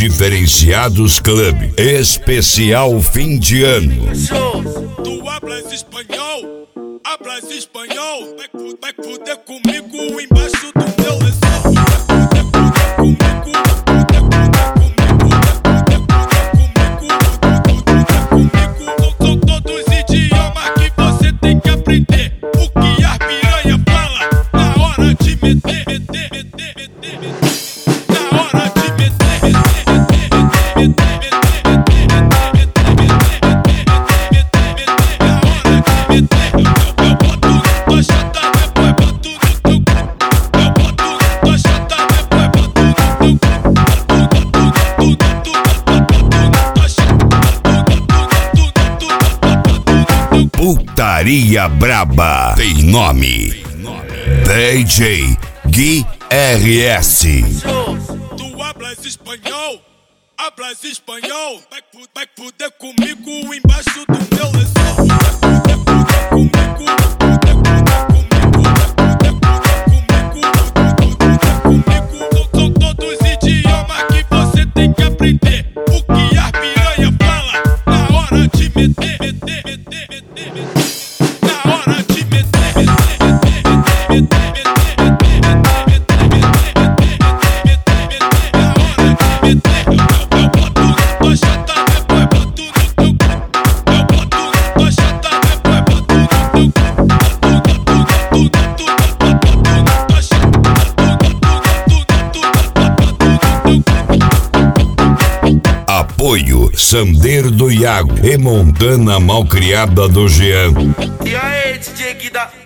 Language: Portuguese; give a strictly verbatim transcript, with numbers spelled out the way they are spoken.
Diferenciados Club, especial fim de ano. Tu hablas espanhol, hablas espanhol, vai, vai poder comigo embaixo do meu lençol. Vai poder comigo, vai poder comigo. São todos idiomas que você tem que aprender. O que a piranha fala na hora de meter, meter, meter, meter, meter. Na hora de meter, meter, meter, meter, meter. Putaria Braba tem nome. D J Gui R S. Tu hablas espanhol, hablas espanhol, vai, vai poder comigo embaixo do meu lençol. Vai poder comigo, vai poder comigo. São todos idiomas que você tem que aprender. O que a piranha fala na hora de meter, meter, meter, meter, meter. Na hora de meter, meter, meter, meter, meter. Apoio Sandeiro do Iago e Montana Malcriada do Jean. E aí, D J Guida?